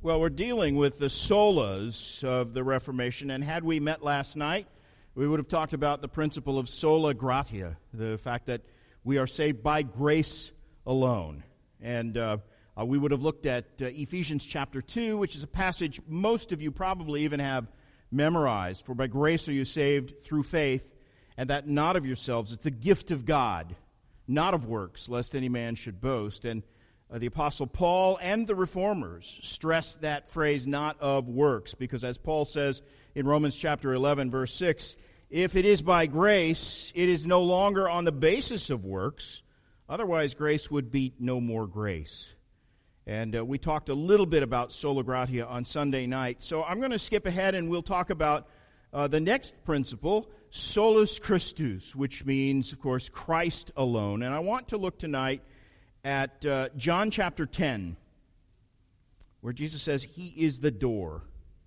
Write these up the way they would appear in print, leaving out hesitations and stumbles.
Well, we're dealing with the solas of the Reformation, and had we met last night, we would have talked about the principle of sola gratia, the fact that we are saved by grace alone. And we would have looked at Ephesians chapter 2, which is a passage most of you probably even have memorized. For by grace are you saved through faith, and that not of yourselves. It's the gift of God, not of works, lest any man should boast. And the Apostle Paul and the Reformers stress that phrase, not of works, because as Paul says in Romans chapter 11, verse 6, if it is by grace, it is no longer on the basis of works, otherwise grace would be no more grace. And we talked a little bit about sola gratia on Sunday night, so I'm going to skip ahead and we'll talk about the next principle, solus Christus, which means, of course, Christ alone. And I want to look tonight at John chapter 10, where Jesus says he is the door.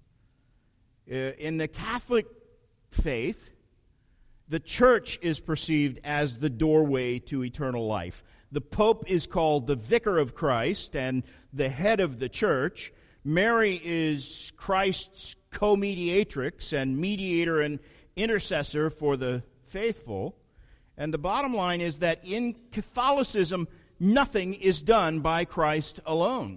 In the Catholic faith, the church is perceived as the doorway to eternal life. The Pope is called the Vicar of Christ and the head of the church. Mary is Christ's co-mediatrix and mediator and intercessor for the faithful. And the bottom line is that in Catholicism, nothing is done by Christ alone.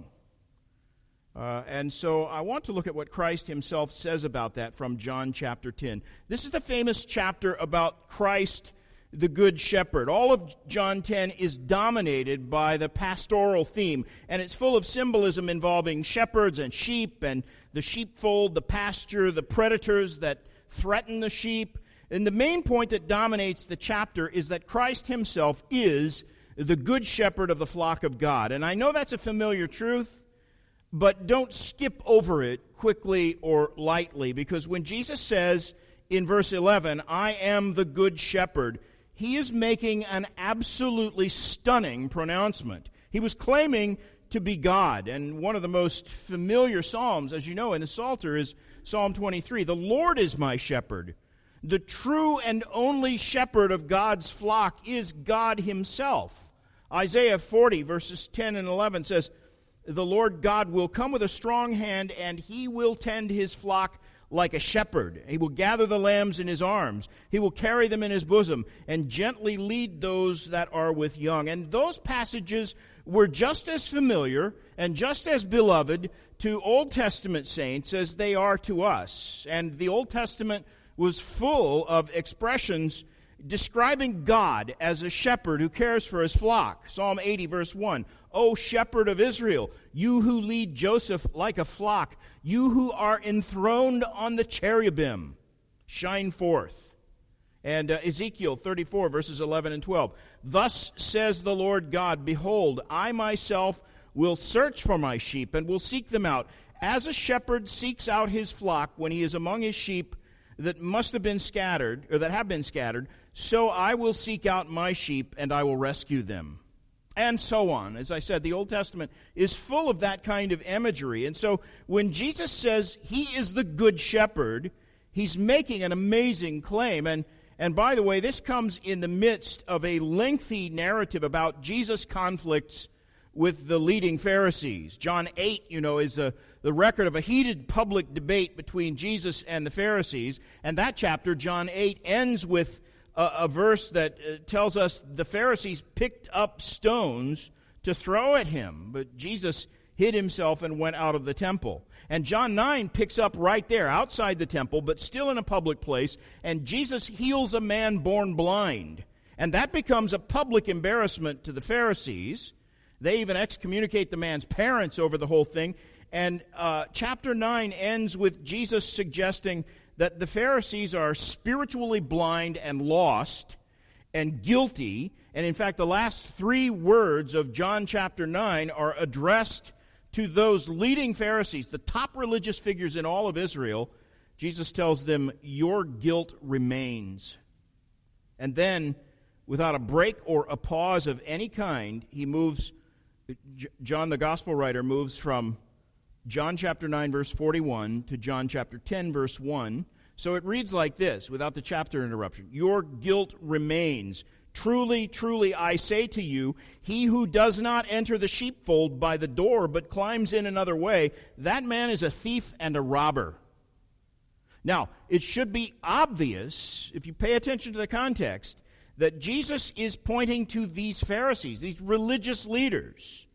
And so I want to look at what Christ himself says about that from John chapter 10. This is the famous chapter about Christ, the Good Shepherd. All of John 10 is dominated by the pastoral theme, and it's full of symbolism involving shepherds and sheep and the sheepfold, the pasture, the predators that threaten the sheep. And the main point that dominates the chapter is that Christ himself is the good shepherd of the flock of God. And I know that's a familiar truth, but don't skip over it quickly or lightly, because when Jesus says in verse 11, I am the good shepherd, he is making an absolutely stunning pronouncement. He was claiming to be God, and one of the most familiar psalms, as you know, in the Psalter is Psalm 23. The Lord is my shepherd. The true and only shepherd of God's flock is God himself. Isaiah 40, verses 10 and 11 says, the Lord God will come with a strong hand, and he will tend his flock like a shepherd. He will gather the lambs in his arms. He will carry them in his bosom, and gently lead those that are with young. And those passages were just as familiar and just as beloved to Old Testament saints as they are to us. And the Old Testament was full of expressions describing God as a shepherd who cares for his flock. Psalm 80, verse 1, O shepherd of Israel, you who lead Joseph like a flock, you who are enthroned on the cherubim, shine forth. And Ezekiel 34, verses 11 and 12, thus says the Lord God, behold, I myself will search for my sheep and will seek them out, as a shepherd seeks out his flock when he is among his sheep that must have been scattered, or that have been scattered, so I will seek out my sheep, and I will rescue them. And so on. As I said, the Old Testament is full of that kind of imagery. And so when Jesus says he is the good shepherd, he's making an amazing claim. And by the way, this comes in the midst of a lengthy narrative about Jesus' conflicts with the leading Pharisees. John 8, is the record of a heated public debate between Jesus and the Pharisees. And that chapter, John 8, ends with a verse that tells us the Pharisees picked up stones to throw at him, but Jesus hid himself and went out of the temple. And John 9 picks up right there, outside the temple, but still in a public place, and Jesus heals a man born blind. And that becomes a public embarrassment to the Pharisees. They even excommunicate the man's parents over the whole thing. And chapter 9 ends with Jesus suggesting that the Pharisees are spiritually blind and lost and guilty. And in fact, the last three words of John chapter 9 are addressed to those leading Pharisees, the top religious figures in all of Israel. Jesus tells them, your guilt remains. And then, without a break or a pause of any kind, he moves, John the Gospel writer moves from John chapter 9, verse 41 to John chapter 10, verse 1. So it reads like this, without the chapter interruption. Your guilt remains. Truly, truly, I say to you, he who does not enter the sheepfold by the door, but climbs in another way, that man is a thief and a robber. Now, it should be obvious, if you pay attention to the context, that Jesus is pointing to these Pharisees, these religious leaders,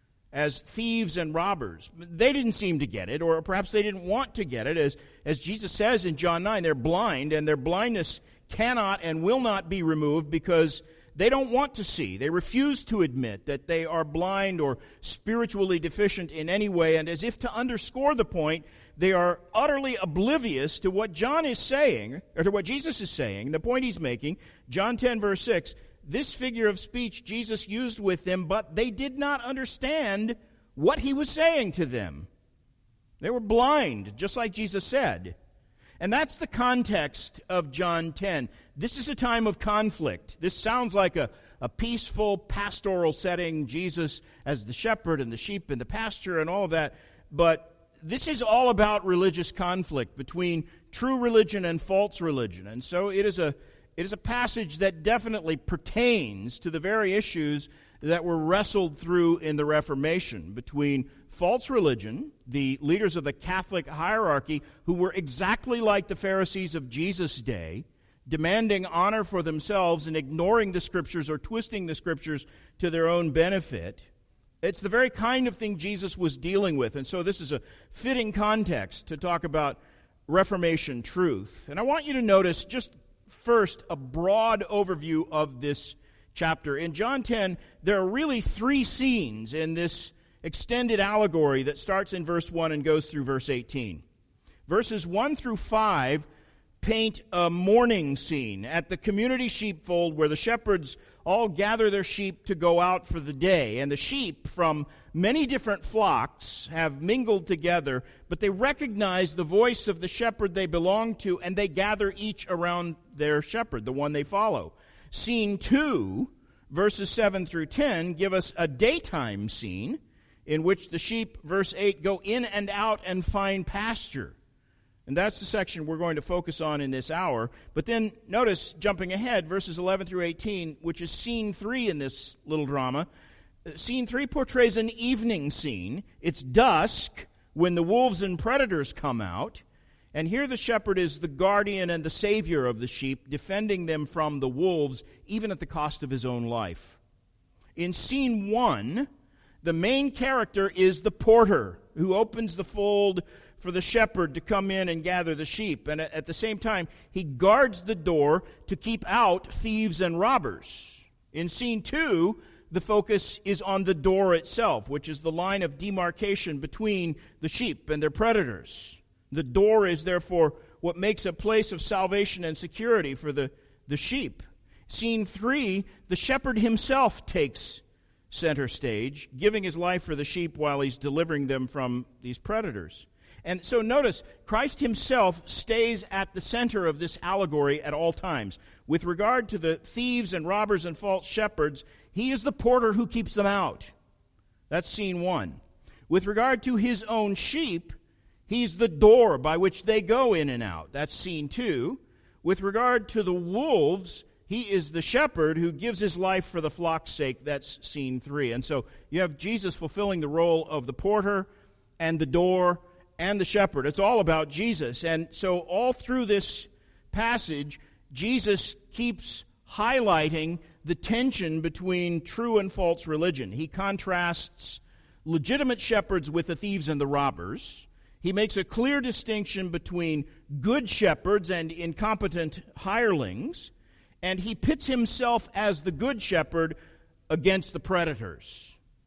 as thieves and robbers. They didn't seem to get it, or perhaps they didn't want to get it. As Jesus says in John 9, they're blind, and their blindness cannot and will not be removed because they don't want to see. They refuse to admit that they are blind or spiritually deficient in any way, and as if to underscore the point, they are utterly oblivious to what John is saying, or to what Jesus is saying, the point he's making. John 10, verse 6, this figure of speech Jesus used with them, but they did not understand what he was saying to them. They were blind, just like Jesus said. And that's the context of John 10. This is a time of conflict. This sounds like a peaceful pastoral setting, Jesus as the shepherd and the sheep in the pasture and all of that. But this is all about religious conflict between true religion and false religion. And so it is a passage that definitely pertains to the very issues that were wrestled through in the Reformation between false religion, the leaders of the Catholic hierarchy, who were exactly like the Pharisees of Jesus' day, demanding honor for themselves and ignoring the Scriptures or twisting the Scriptures to their own benefit. It's the very kind of thing Jesus was dealing with, and so this is a fitting context to talk about Reformation truth. And I want you to notice just first a broad overview of this chapter. In John 10, there are really three scenes in this extended allegory that starts in verse 1 and goes through verse 18. Verses 1 through 5 paint a morning scene at the community sheepfold where the shepherds all gather their sheep to go out for the day. And the sheep from many different flocks have mingled together, but they recognize the voice of the shepherd they belong to, and they gather each around their shepherd, the one they follow. Scene 2, verses 7 through 10, give us a daytime scene in which the sheep, verse 8, go in and out and find pasture. And that's the section we're going to focus on in this hour. But then notice, jumping ahead, verses 11 through 18, which is scene 3 in this little drama. Scene 3 portrays an evening scene. It's dusk when the wolves and predators come out. And here the shepherd is the guardian and the savior of the sheep, defending them from the wolves, even at the cost of his own life. In scene 1, the main character is the porter, who opens the fold for the shepherd to come in and gather the sheep. And at the same time, he guards the door to keep out thieves and robbers. In scene 2, the focus is on the door itself, which is the line of demarcation between the sheep and their predators. The door is therefore what makes a place of salvation and security for the sheep. Scene 3, the shepherd himself takes center stage, giving his life for the sheep while he's delivering them from these predators. And so notice, Christ himself stays at the center of this allegory at all times. With regard to the thieves and robbers and false shepherds, he is the porter who keeps them out. That's scene 1. With regard to his own sheep, he's the door by which they go in and out. That's scene 2. With regard to the wolves, he is the shepherd who gives his life for the flock's sake. That's scene 3. And so you have Jesus fulfilling the role of the porter and the door and the shepherd. It's all about Jesus. And so all through this passage, Jesus keeps highlighting the tension between true and false religion. He contrasts legitimate shepherds with the thieves and the robbers. He makes a clear distinction between good shepherds and incompetent hirelings. And he pits himself as the good shepherd against the predators.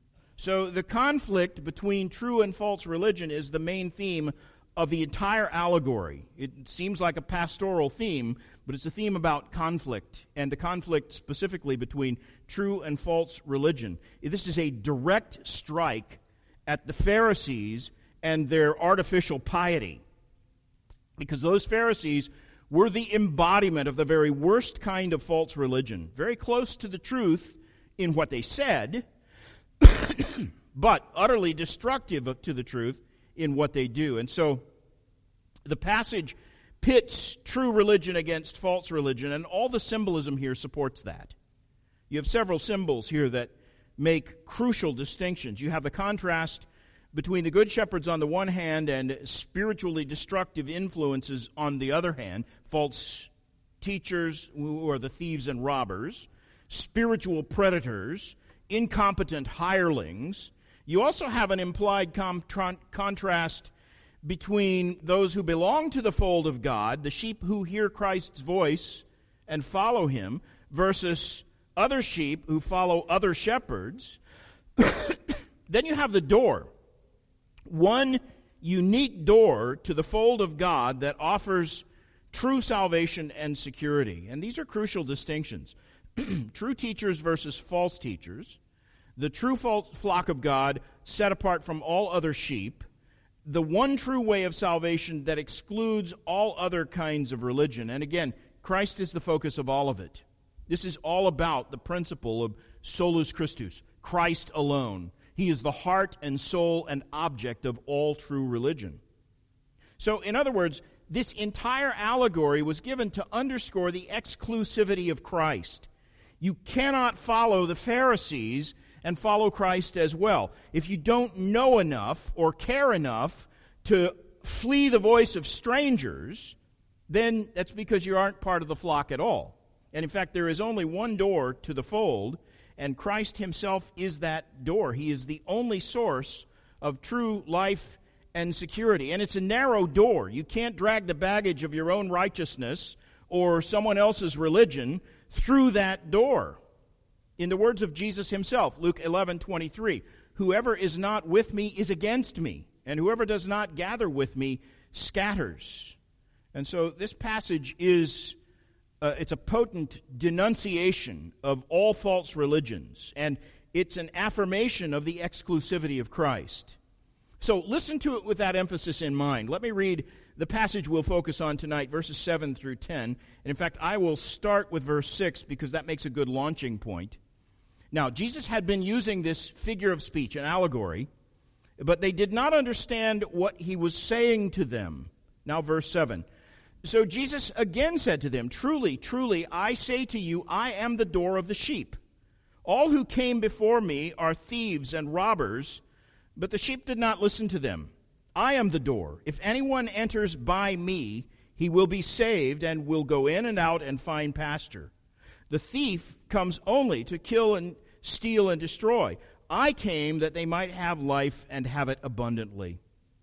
So the conflict between true and false religion is the main theme of the entire allegory. It seems like a pastoral theme, but it's a theme about conflict, and the conflict specifically between true and false religion. This is a direct strike at the Pharisees and their artificial piety, because those Pharisees were the embodiment of the very worst kind of false religion, very close to the truth in what they said, but utterly destructive to the truth in what they do. And so the passage pits true religion against false religion, and all the symbolism here supports that. You have several symbols here that make crucial distinctions. You have the contrast between the good shepherds on the one hand and spiritually destructive influences on the other hand, false teachers who are the thieves and robbers, spiritual predators, incompetent hirelings. You also have an implied contrast between those who belong to the fold of God, the sheep who hear Christ's voice and follow him, versus other sheep who follow other shepherds. Then you have the door. One unique door to the fold of God that offers true salvation and security. And these are crucial distinctions. True teachers versus false teachers. The true flock of God set apart from all other sheep. The one true way of salvation that excludes all other kinds of religion. And again, Christ is the focus of all of it. This is all about the principle of solus Christus, Christ alone. He is the heart and soul and object of all true religion. So, in other words, this entire allegory was given to underscore the exclusivity of Christ. You cannot follow the Pharisees and follow Christ as well. If you don't know enough or care enough to flee the voice of strangers, then that's because you aren't part of the flock at all. And in fact, there is only one door to the fold, and Christ himself is that door. He is the only source of true life and security. And it's a narrow door. You can't drag the baggage of your own righteousness or someone else's religion through that door. In the words of Jesus himself, Luke 11:23, whoever is not with me is against me, and whoever does not gather with me scatters. And so this passage is it's a potent denunciation of all false religions, and it's an affirmation of the exclusivity of Christ. So listen to it with that emphasis in mind. Let me read the passage we'll focus on tonight, verses 7 through 10. And in fact, I will start with verse 6 because that makes a good launching point. Now, Jesus had been using this figure of speech, an allegory, but they did not understand what he was saying to them. Now, verse 7. So Jesus again said to them, truly, truly, I say to you, I am the door of the sheep. All who came before me are thieves and robbers, but the sheep did not listen to them. I am the door. If anyone enters by me, he will be saved and will go in and out and find pasture. The thief comes only to kill and steal and destroy. I came that they might have life and have it abundantly.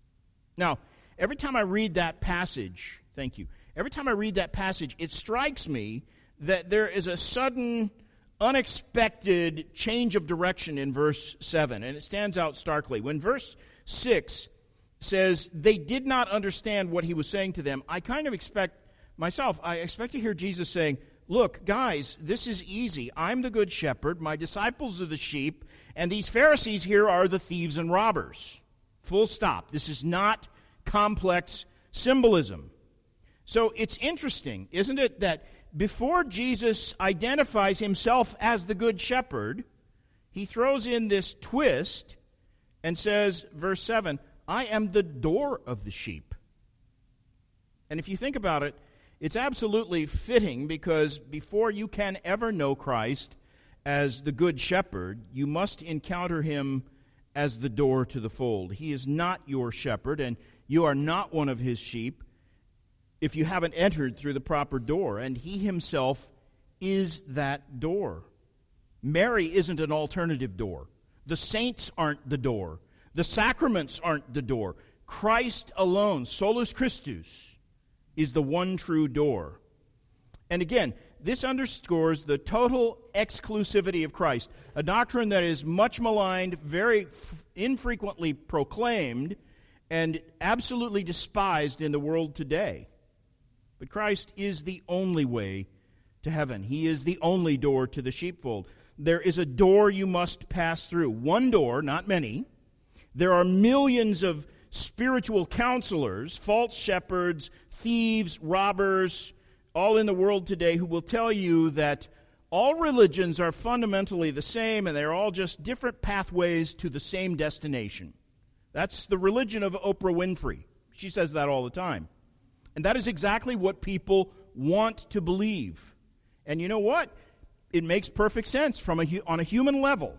Now, every time I read that passage, thank you. Every time I read that passage, it strikes me that there is a sudden, unexpected change of direction in verse 7, and it stands out starkly. When verse 6 says they did not understand what he was saying to them, I kind of expect to hear Jesus saying, look, guys, this is easy. I'm the good shepherd, my disciples are the sheep, and these Pharisees here are the thieves and robbers. Full stop. This is not complex symbolism. So it's interesting, isn't it, that before Jesus identifies himself as the good shepherd, he throws in this twist and says, verse 7, I am the door of the sheep. And if you think about it, it's absolutely fitting because before you can ever know Christ as the good shepherd, you must encounter him as the door to the fold. He is not your shepherd, and you are not one of his sheep if you haven't entered through the proper door, and he himself is that door. Mary isn't an alternative door. The saints aren't the door. The sacraments aren't the door. Christ alone, solus Christus, is the one true door. And again, this underscores the total exclusivity of Christ, a doctrine that is much maligned, very infrequently proclaimed, and absolutely despised in the world today. But Christ is the only way to heaven. He is the only door to the sheepfold. There is a door you must pass through. One door, not many. There are millions of spiritual counselors, false shepherds, thieves, robbers, all in the world today who will tell you that all religions are fundamentally the same and they're all just different pathways to the same destination. That's the religion of Oprah Winfrey. She says that all the time. And that is exactly what people want to believe. And you know what? it makes perfect sense on a human level.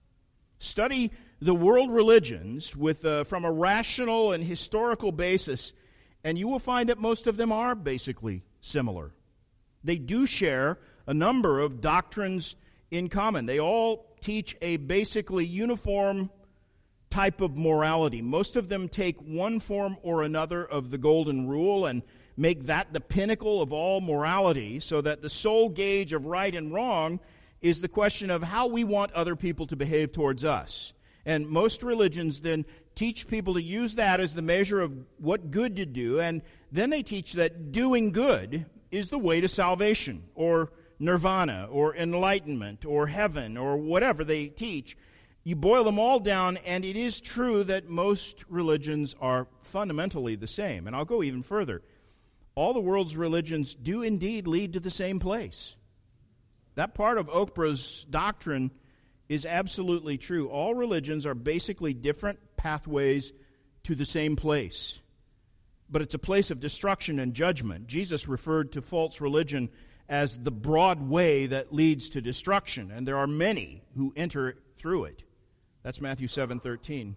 Study the world religions from a rational and historical basis, and you will find that most of them are basically similar. They do share a number of doctrines in common. They all teach a basically uniform type of morality. Most of them take one form or another of the golden rule and make that the pinnacle of all morality, so that the sole gauge of right and wrong is the question of how we want other people to behave towards us. And most religions then teach people to use that as the measure of what good to do, and then they teach that doing good is the way to salvation, or nirvana, or enlightenment, or heaven, or whatever they teach. You boil them all down, and it is true that most religions are fundamentally the same. And I'll go even further. All the world's religions do indeed lead to the same place. That part of Okbra's doctrine is absolutely true. All religions are basically different pathways to the same place. But it's a place of destruction and judgment. Jesus referred to false religion as the broad way that leads to destruction, and there are many who enter through it. That's Matthew 7:13.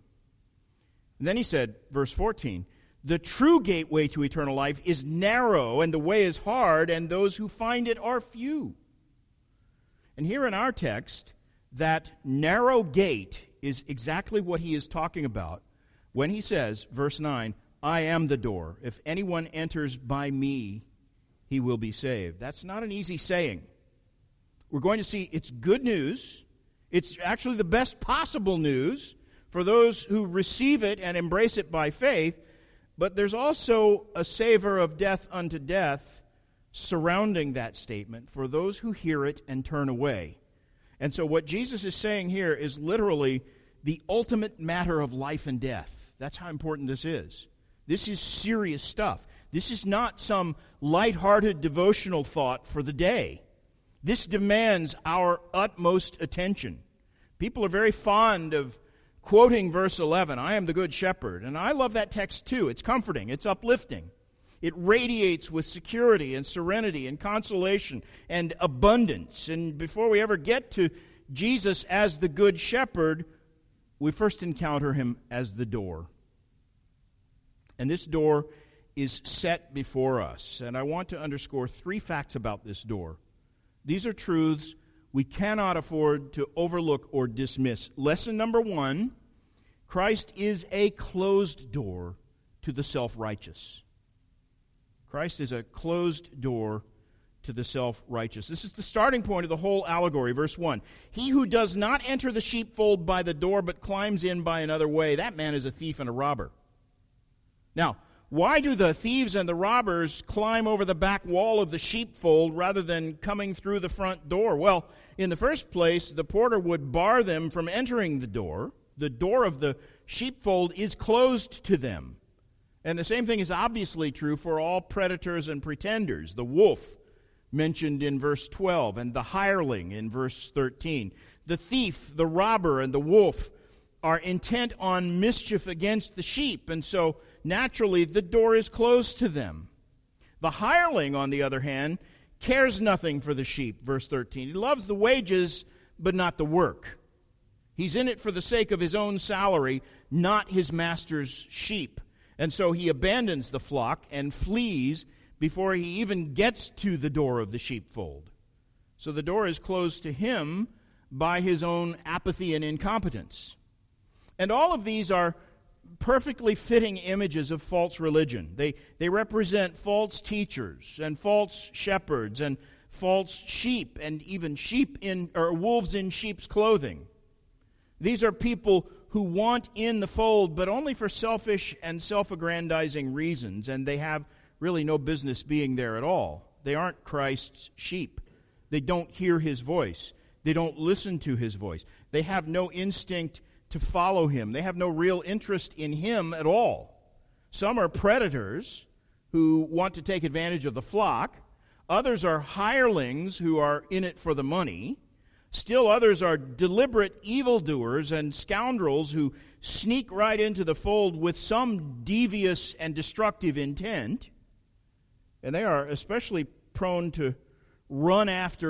And then he said, verse 14, the true gateway to eternal life is narrow, and the way is hard, and those who find it are few. And here in our text, that narrow gate is exactly what he is talking about when he says, verse 9, I am the door. If anyone enters by me, he will be saved. That's not an easy saying. We're going to see it's good news. It's actually the best possible news for those who receive it and embrace it by faith, but there's also a savor of death unto death surrounding that statement for those who hear it and turn away. And so what Jesus is saying here is literally the ultimate matter of life and death. That's how important this is. This is serious stuff. This is not some lighthearted devotional thought for the day. This demands our utmost attention. People are very fond of quoting verse 11, I am the good shepherd. And I love that text too. It's comforting. It's uplifting. It radiates with security and serenity and consolation and abundance. And before we ever get to Jesus as the good shepherd, we first encounter him as the door. And this door is set before us. And I want to underscore 3 facts about this door. These are truths we cannot afford to overlook or dismiss. Lesson number 1, Christ is a closed door to the self-righteous. Christ is a closed door to the self-righteous. This is the starting point of the whole allegory. Verse 1, he who does not enter the sheepfold by the door but climbs in by another way, that man is a thief and a robber. Now, why do the thieves and the robbers climb over the back wall of the sheepfold rather than coming through the front door? Well, in the first place, the porter would bar them from entering the door. The door of the sheepfold is closed to them. And the same thing is obviously true for all predators and pretenders. The wolf, mentioned in verse 12, and the hireling in verse 13. The thief, the robber, and the wolf are intent on mischief against the sheep, and so naturally the door is closed to them. The hireling, on the other hand, cares nothing for the sheep, verse 13. He loves the wages, but not the work. He's in it for the sake of his own salary, not his master's sheep. And so he abandons the flock and flees before he even gets to the door of the sheepfold. So the door is closed to him by his own apathy and incompetence. And all of these are perfectly fitting images of false religion. They represent false teachers and false shepherds and false sheep and even wolves in sheep's clothing. These are people who want in the fold, but only for selfish and self-aggrandizing reasons, and they have really no business being there at all. They aren't Christ's sheep. They don't hear his voice. They don't listen to his voice. They have no instinct to follow him. They have no real interest in him at all. Some are predators who want to take advantage of the flock. Others are hirelings who are in it for the money. Still others are deliberate evildoers and scoundrels who sneak right into the fold with some devious and destructive intent. And they are especially prone to run after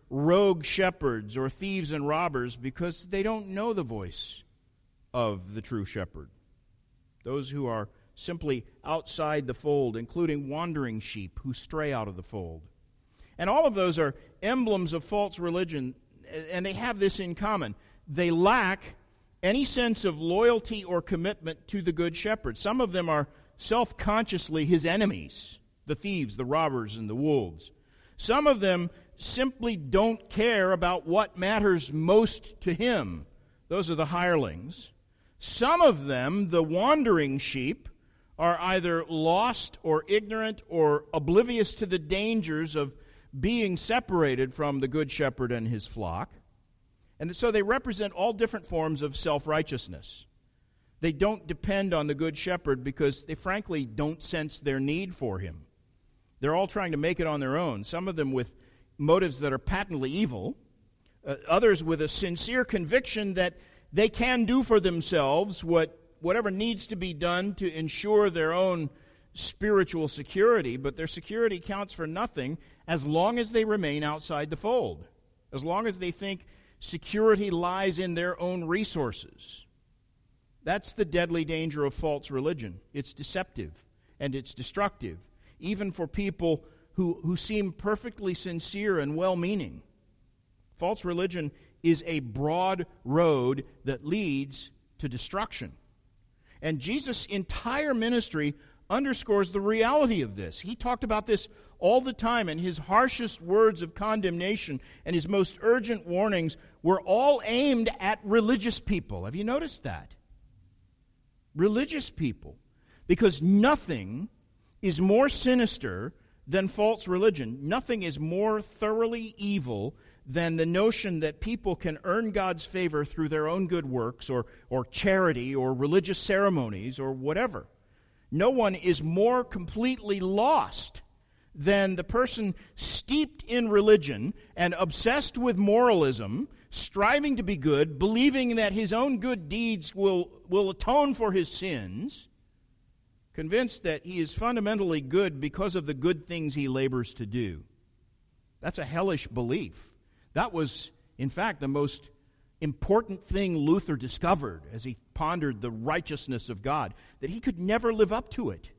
rogue shepherds or thieves and robbers because they don't know the voice of the true shepherd. Those who are simply outside the fold, including wandering sheep who stray out of the fold. And all of those are emblems of false religion, and they have this in common. They lack any sense of loyalty or commitment to the Good Shepherd. Some of them are self-consciously his enemies, the thieves, the robbers, and the wolves. Some of them simply don't care about what matters most to him. Those are the hirelings. Some of them, the wandering sheep, are either lost or ignorant or oblivious to the dangers of being separated from the Good Shepherd and his flock. And so they represent all different forms of self-righteousness. They don't depend on the Good Shepherd because they frankly don't sense their need for him. They're all trying to make it on their own, some of them with motives that are patently evil, others with a sincere conviction that they can do for themselves whatever needs to be done to ensure their own spiritual security, but their security counts for nothing as long as they remain outside the fold, as long as they think security lies in their own resources. That's the deadly danger of false religion. It's deceptive and it's destructive, even for people who seem perfectly sincere and well-meaning. False religion is a broad road that leads to destruction. And Jesus' entire ministry underscores the reality of this. He talked about this all the time, and his harshest words of condemnation and his most urgent warnings were all aimed at religious people. Have you noticed that? Religious people. Because nothing is more sinister than false religion. Nothing is more thoroughly evil than the notion that people can earn God's favor through their own good works or charity or religious ceremonies or whatever. No one is more completely lost than the person steeped in religion and obsessed with moralism, striving to be good, believing that his own good deeds will atone for his sins, convinced that he is fundamentally good because of the good things he labors to do. That's a hellish belief. That was, in fact, the most important thing Luther discovered as he pondered the righteousness of God, that he could never live up to it.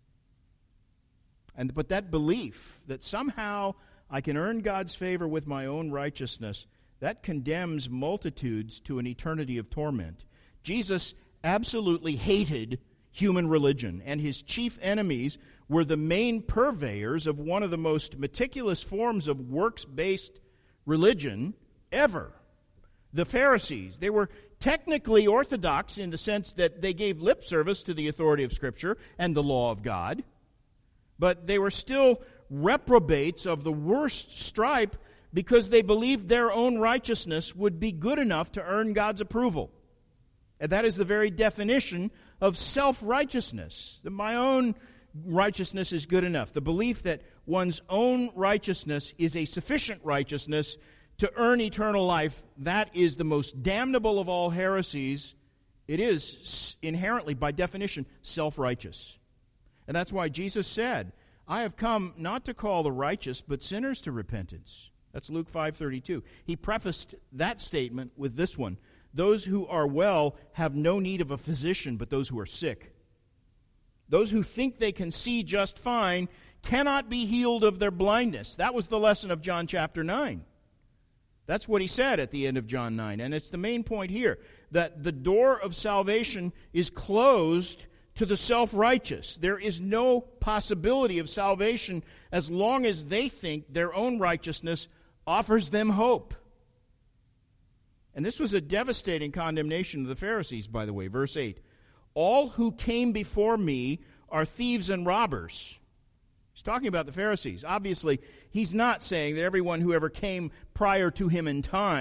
But that belief that somehow I can earn God's favor with my own righteousness, that condemns multitudes to an eternity of torment. Jesus absolutely hated human religion, and his chief enemies were the main purveyors of one of the most meticulous forms of works-based religion ever. The Pharisees. They were technically orthodox in the sense that they gave lip service to the authority of Scripture and the law of God, but they were still reprobates of the worst stripe because they believed their own righteousness would be good enough to earn God's approval. And that is the very definition of self-righteousness, that my own righteousness is good enough. The belief that one's own righteousness is a sufficient righteousness to earn eternal life, that is the most damnable of all heresies. It is inherently, by definition, self-righteous. And that's why Jesus said, I have come not to call the righteous, but sinners to repentance. That's Luke 5:32. He prefaced that statement with this one. Those who are well have no need of a physician, but those who are sick. Those who think they can see just fine cannot be healed of their blindness. That was the lesson of John chapter 9. That's what he said at the end of John 9. And it's the main point here, that the door of salvation is closed to the self-righteous. There is no possibility of salvation as long as they think their own righteousness offers them hope. And this was a devastating condemnation of the Pharisees, by the way. Verse 8, all who came before me are thieves and robbers. He's talking about the Pharisees. Obviously, he's not saying that everyone who ever came prior to him in time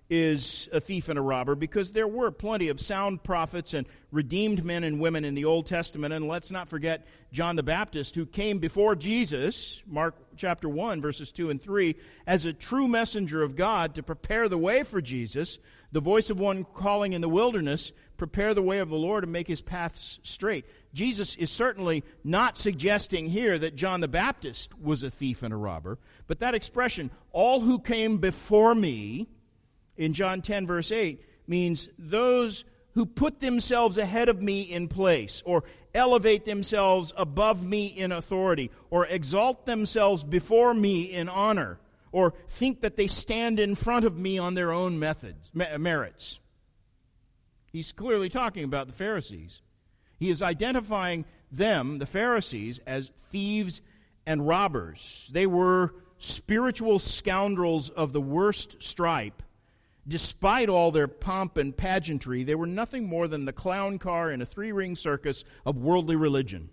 is a thief and a robber, because there were plenty of sound prophets and redeemed men and women in the Old Testament. And let's not forget John the Baptist, who came before Jesus, Mark chapter 1, verses 2 and 3, as a true messenger of God to prepare the way for Jesus, the voice of one calling in the wilderness, prepare the way of the Lord and make his paths straight. Jesus is certainly not suggesting here that John the Baptist was a thief and a robber, but that expression, all who came before me, in John 10, verse 8, means those who put themselves ahead of me in place, or elevate themselves above me in authority, or exalt themselves before me in honor, or think that they stand in front of me on their own merits. He's clearly talking about the Pharisees. He is identifying them, the Pharisees, as thieves and robbers. They were spiritual scoundrels of the worst stripe. Despite all their pomp and pageantry, they were nothing more than the clown car in a three-ring circus of worldly religion.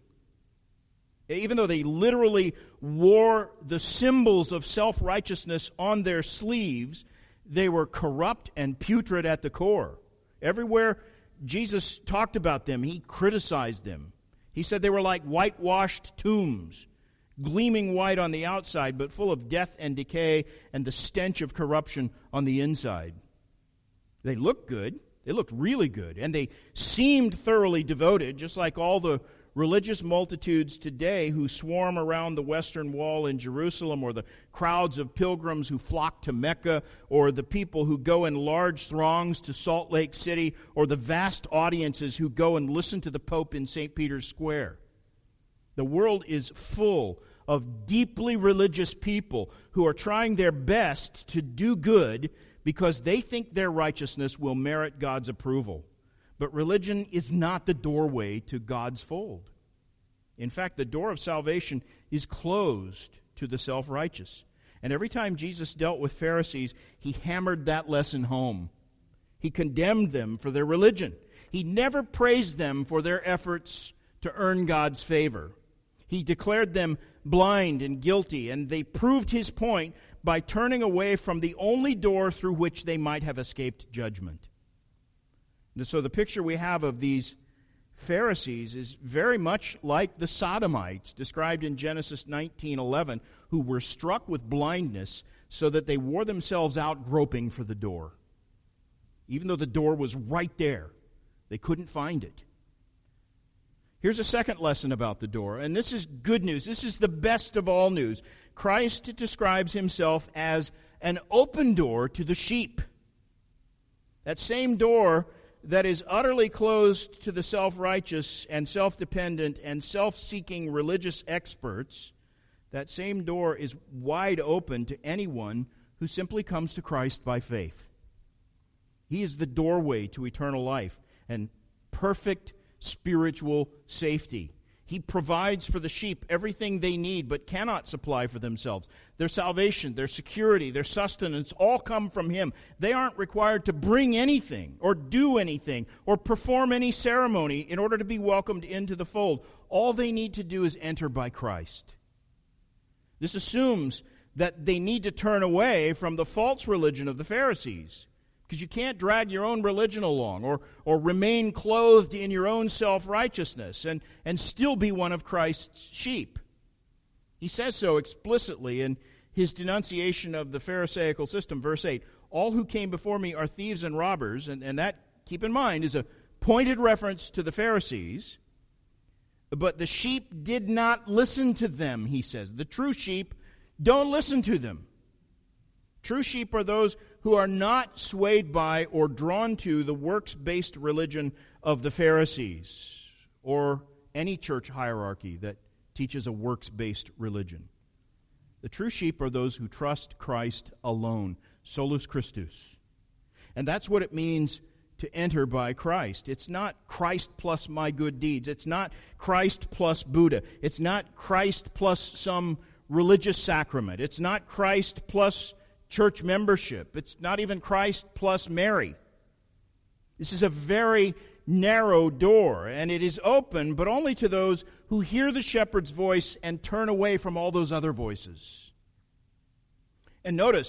Even though they literally wore the symbols of self-righteousness on their sleeves, they were corrupt and putrid at the core. Everywhere Jesus talked about them, he criticized them. He said they were like whitewashed tombs, gleaming white on the outside, but full of death and decay and the stench of corruption on the inside. They looked good. They looked really good. And they seemed thoroughly devoted, just like all the religious multitudes today who swarm around the Western Wall in Jerusalem, or the crowds of pilgrims who flock to Mecca, or the people who go in large throngs to Salt Lake City, or the vast audiences who go and listen to the Pope in St. Peter's Square. The world is full of deeply religious people who are trying their best to do good because they think their righteousness will merit God's approval. But religion is not the doorway to God's fold. In fact, the door of salvation is closed to the self-righteous. And every time Jesus dealt with Pharisees, he hammered that lesson home. He condemned them for their religion. He never praised them for their efforts to earn God's favor. He declared them blind and guilty, and they proved his point by turning away from the only door through which they might have escaped judgment. And so the picture we have of these Pharisees is very much like the Sodomites described in Genesis 19:11, who were struck with blindness so that they wore themselves out groping for the door. Even though the door was right there, they couldn't find it. Here's a second lesson about the door, and this is good news. This is the best of all news. Christ describes himself as an open door to the sheep. That same door that is utterly closed to the self-righteous and self-dependent and self-seeking religious experts, that same door is wide open to anyone who simply comes to Christ by faith. He is the doorway to eternal life and perfect spiritual safety. He provides for the sheep everything they need but cannot supply for themselves. Their salvation, their security, their sustenance all come from him. They aren't required to bring anything or do anything or perform any ceremony in order to be welcomed into the fold. All they need to do is enter by Christ. This assumes that they need to turn away from the false religion of the Pharisees, because you can't drag your own religion along or remain clothed in your own self-righteousness and still be one of Christ's sheep. He says so explicitly in his denunciation of the Pharisaical system. Verse 8, all who came before me are thieves and robbers, and that, keep in mind, is a pointed reference to the Pharisees. But the sheep did not listen to them, he says. The true sheep don't listen to them. True sheep are those who are not swayed by or drawn to the works-based religion of the Pharisees or any church hierarchy that teaches a works-based religion. The true sheep are those who trust Christ alone, solus Christus. And that's what it means to enter by Christ. It's not Christ plus my good deeds. It's not Christ plus Buddha. It's not Christ plus some religious sacrament. It's not Christ plus church membership. It's not even Christ plus Mary. This is a very narrow door, and it is open, but only to those who hear the shepherd's voice and turn away from all those other voices. And notice,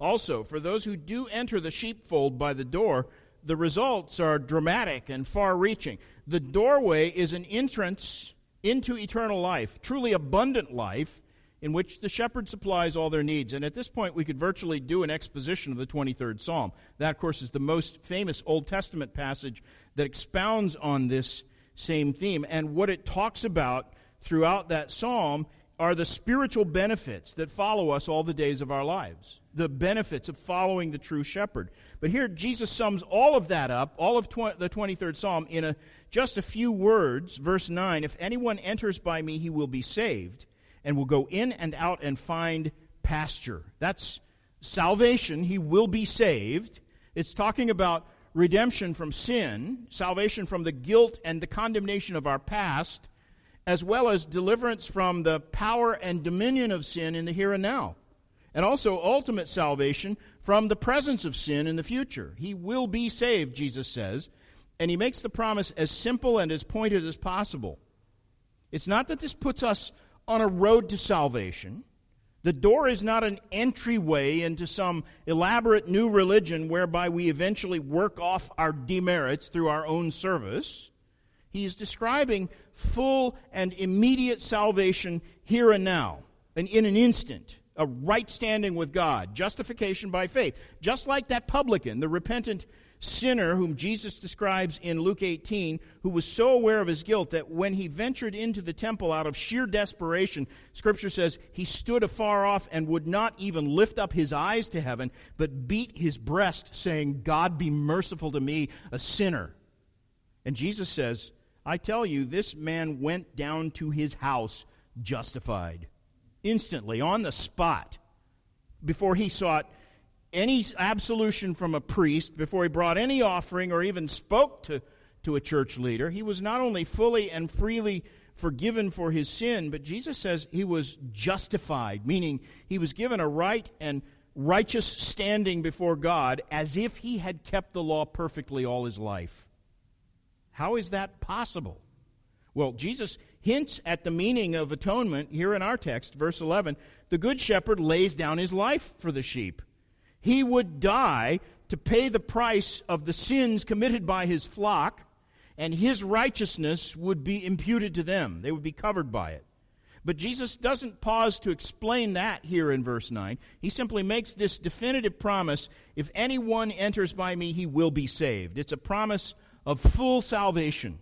Also, for those who do enter the sheepfold by the door, the results are dramatic and far-reaching. The doorway is an entrance into eternal life, truly abundant life, in which the shepherd supplies all their needs. And at this point, we could virtually do an exposition of the 23rd Psalm. That, of course, is the most famous Old Testament passage that expounds on this same theme. And what it talks about throughout that psalm are the spiritual benefits that follow us all the days of our lives, the benefits of following the true shepherd. But here, Jesus sums all of that up, all of the 23rd Psalm, in just a few words. Verse 9, if anyone enters by me, he will be saved, and will go in and out and find pasture. That's salvation. He will be saved. It's talking about redemption from sin, salvation from the guilt and the condemnation of our past, as well as deliverance from the power and dominion of sin in the here and now, and also ultimate salvation from the presence of sin in the future. He will be saved, Jesus says, and he makes the promise as simple and as pointed as possible. It's not that this puts us on a road to salvation. The door is not an entryway into some elaborate new religion whereby we eventually work off our demerits through our own service. He is describing full and immediate salvation here and now, and in an instant, a right standing with God, justification by faith. Just like that publican, the repentant sinner whom Jesus describes in Luke 18, who was so aware of his guilt that when he ventured into the temple out of sheer desperation, Scripture says he stood afar off and would not even lift up his eyes to heaven, but beat his breast, saying, God be merciful to me, a sinner. And Jesus says, I tell you, this man went down to his house justified, instantly, on the spot, before he sought any absolution from a priest, before he brought any offering or even spoke to a church leader. He was not only fully and freely forgiven for his sin, but Jesus says he was justified, meaning he was given a right and righteous standing before God as if he had kept the law perfectly all his life. How is that possible? Well, Jesus hints at the meaning of atonement here in our text, verse 11. The good shepherd lays down his life for the sheep. He would die to pay the price of the sins committed by his flock, and his righteousness would be imputed to them. They would be covered by it. But Jesus doesn't pause to explain that here in verse 9. He simply makes this definitive promise, if anyone enters by me, he will be saved. It's a promise of full salvation.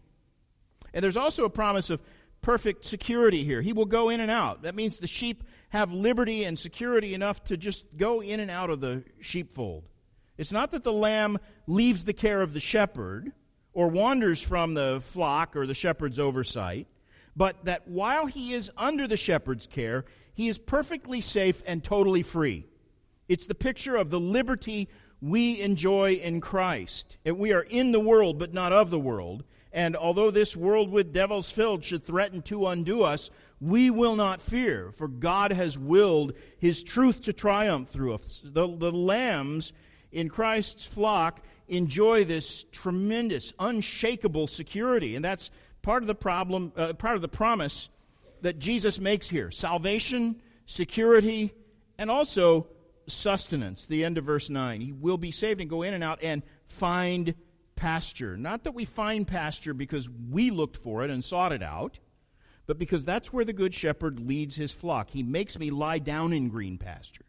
And there's also a promise of perfect security here. He will go in and out. That means the sheep have liberty and security enough to just go in and out of the sheepfold. It's not that the lamb leaves the care of the shepherd or wanders from the flock or the shepherd's oversight, but that while he is under the shepherd's care, he is perfectly safe and totally free. It's the picture of the liberty we enjoy in Christ. And we are in the world, but not of the world. And although this world with devils filled should threaten to undo us, we will not fear, for God has willed his truth to triumph through us. The lambs in Christ's flock enjoy this tremendous, unshakable security. And that's part of the problem, part of the promise that Jesus makes here. Salvation, security, and also sustenance. The end of verse 9. He will be saved and go in and out and find pasture. Not that we find pasture because we looked for it and sought it out, but because that's where the good shepherd leads his flock. He makes me lie down in green pastures.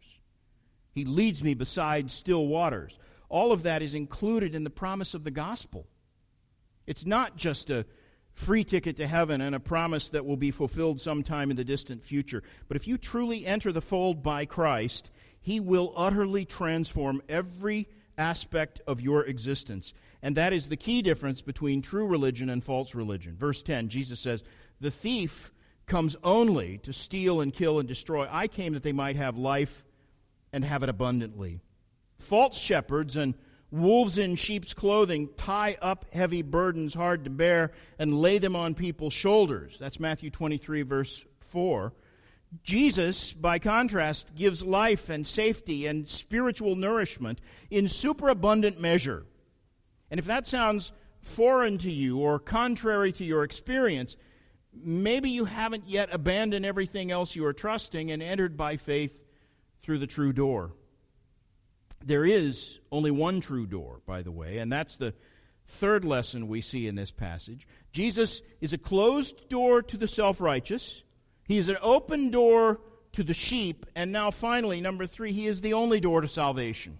He leads me beside still waters. All of that is included in the promise of the gospel. It's not just a free ticket to heaven and a promise that will be fulfilled sometime in the distant future. But if you truly enter the fold by Christ, he will utterly transform every aspect of your existence. And that is the key difference between true religion and false religion. Verse 10, Jesus says, "The thief comes only to steal and kill and destroy. I came that they might have life and have it abundantly." False shepherds and wolves in sheep's clothing tie up heavy burdens hard to bear and lay them on people's shoulders. That's Matthew 23, verse 4. Jesus, by contrast, gives life and safety and spiritual nourishment in superabundant measure. And if that sounds foreign to you or contrary to your experience, maybe you haven't yet abandoned everything else you are trusting and entered by faith through the true door. There is only one true door, by the way, and that's the third lesson we see in this passage. Jesus is a closed door to the self-righteous. He is an open door to the sheep. And now finally, number 3, he is the only door to salvation.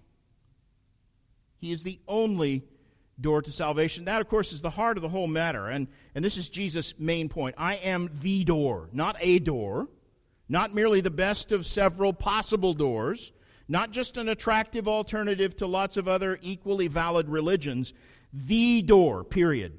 He is the only door to salvation. That, of course, is the heart of the whole matter. And this is Jesus' main point. I am the door, not a door, not merely the best of several possible doors, not just an attractive alternative to lots of other equally valid religions. The door, period.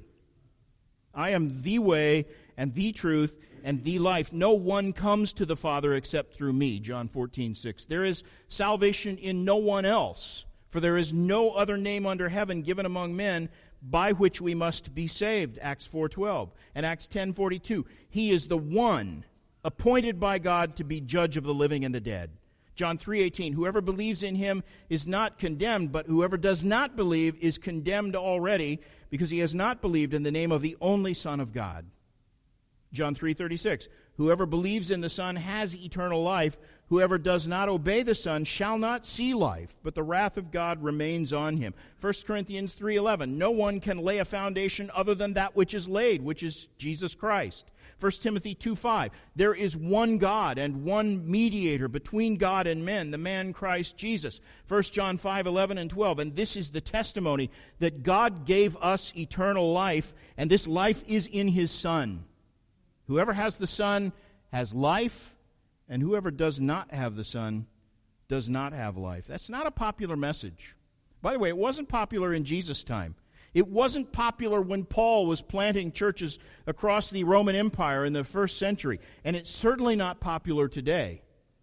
I am the way and the truth and the life. No one comes to the Father except through me, John 14:6. There is salvation in no one else, for there is no other name under heaven given among men by which we must be saved, Acts 4:12. And Acts 10:42, he is the one appointed by God to be judge of the living and the dead. John 3:18, whoever believes in him is not condemned, but whoever does not believe is condemned already, because he has not believed in the name of the only Son of God. John 3:36, whoever believes in the Son has eternal life. Whoever does not obey the Son shall not see life, but the wrath of God remains on him. 1 Corinthians 3:11, no one can lay a foundation other than that which is laid, which is Jesus Christ. 1 Timothy 2:5, there is one God and one mediator between God and men, the man Christ Jesus. 1 John 5:11 and 12, and this is the testimony that God gave us eternal life, and this life is in his Son. Whoever has the Son has life, and whoever does not have the Son does not have life. That's not a popular message. By the way, it wasn't popular in Jesus' time. It wasn't popular when Paul was planting churches across the Roman Empire in the first century, and it's certainly not popular today.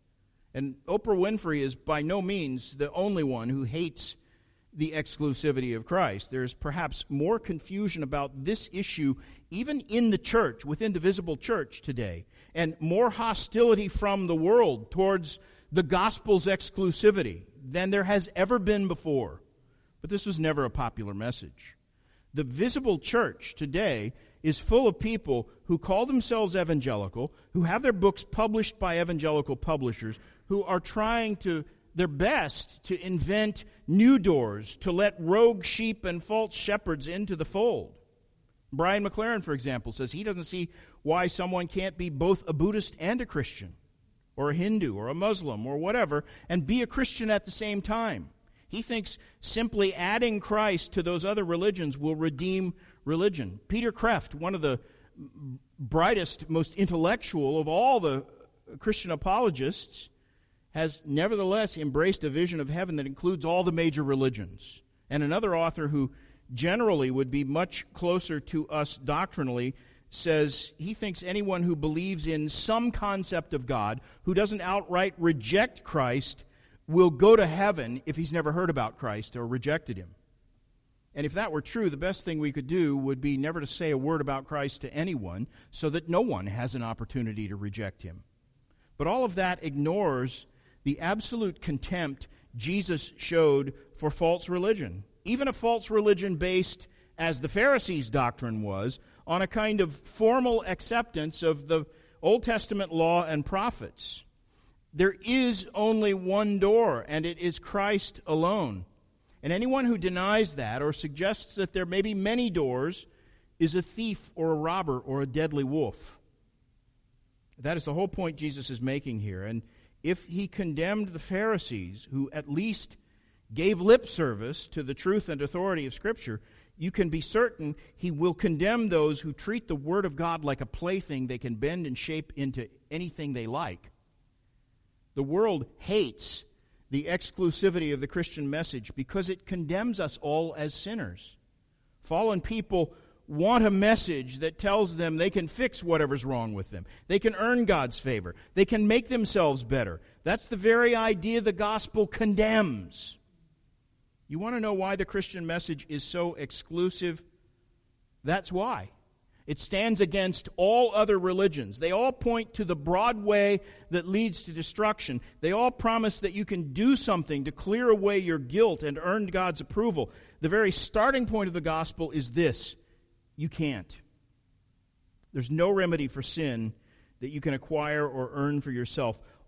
And Oprah Winfrey is by no means the only one who hates the exclusivity of Christ. There's perhaps more confusion about this issue even in the church, within the visible church today, and more hostility from the world towards the gospel's exclusivity than there has ever been before. But this was never a popular message. The visible church today is full of people who call themselves evangelical, who have their books published by evangelical publishers, who are trying their best to invent new doors, to let rogue sheep and false shepherds into the fold. Brian McLaren, for example, says he doesn't see why someone can't be both a Buddhist and a Christian, or a Hindu, or a Muslim, or whatever, and be a Christian at the same time. He thinks simply adding Christ to those other religions will redeem religion. Peter Kreeft, one of the brightest, most intellectual of all the Christian apologists, has nevertheless embraced a vision of heaven that includes all the major religions. And another author who generally would be much closer to us doctrinally says he thinks anyone who believes in some concept of God, who doesn't outright reject Christ, will go to heaven if he's never heard about Christ or rejected him. And if that were true, the best thing we could do would be never to say a word about Christ to anyone so that no one has an opportunity to reject him. But all of that ignores the absolute contempt Jesus showed for false religion. Even a false religion based, as the Pharisees' doctrine was, on a kind of formal acceptance of the Old Testament law and prophets. There is only one door, and it is Christ alone. And anyone who denies that or suggests that there may be many doors is a thief or a robber or a deadly wolf. That is the whole point Jesus is making here. And if he condemned the Pharisees, who at least gave lip service to the truth and authority of Scripture, you can be certain he will condemn those who treat the Word of God like a plaything they can bend and shape into anything they like. The world hates the exclusivity of the Christian message because it condemns us all as sinners. Fallen people want a message that tells them they can fix whatever's wrong with them. They can earn God's favor. They can make themselves better. That's the very idea the gospel condemns. You want to know why the Christian message is so exclusive? That's why. It stands against all other religions. They all point to the broad way that leads to destruction. They all promise that you can do something to clear away your guilt and earn God's approval. The very starting point of the gospel is this: you can't. There's no remedy for sin that you can acquire or earn for yourself.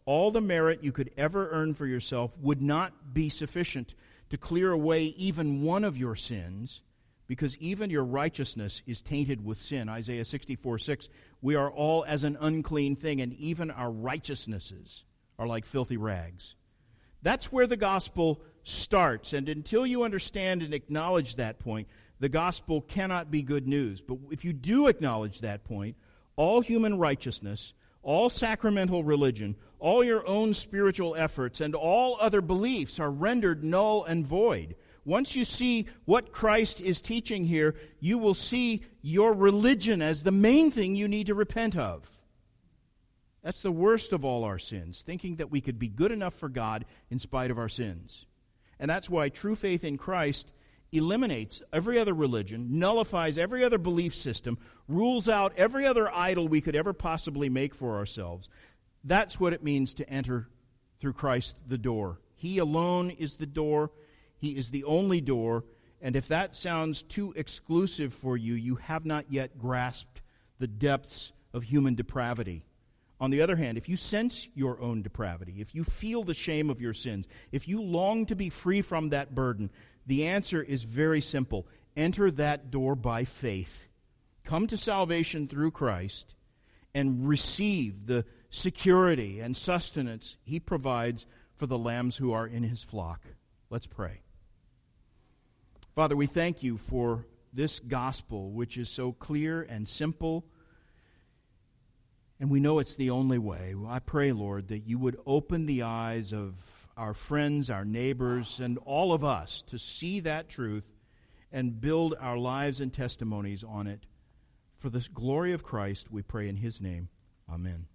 all the merit you could ever earn for yourself would not be sufficient to clear away even one of your sins, because even your righteousness is tainted with sin. Isaiah 64:6, we are all as an unclean thing, and even our righteousnesses are like filthy rags. That's where the gospel starts, and until you understand and acknowledge that point, the gospel cannot be good news. But if you do acknowledge that point, all human righteousness, all sacramental religion, all your own spiritual efforts, and all other beliefs are rendered null and void. Once you see what Christ is teaching here, you will see your religion as the main thing you need to repent of. That's the worst of all our sins, thinking that we could be good enough for God in spite of our sins. And that's why true faith in Christ eliminates every other religion, nullifies every other belief system, rules out every other idol we could ever possibly make for ourselves. That's what it means to enter through Christ the door. He alone is the door. He is the only door. And if that sounds too exclusive for you, you have not yet grasped the depths of human depravity. On the other hand, if you sense your own depravity, if you feel the shame of your sins, if you long to be free from that burden, the answer is very simple. Enter that door by faith. Come to salvation through Christ and receive the security and sustenance He provides for the lambs who are in His flock. Let's pray. Father, we thank You for this gospel, which is so clear and simple, and we know it's the only way. I pray, Lord, that You would open the eyes of our friends, our neighbors, and all of us to see that truth and build our lives and testimonies on it. For the glory of Christ, we pray in His name. Amen.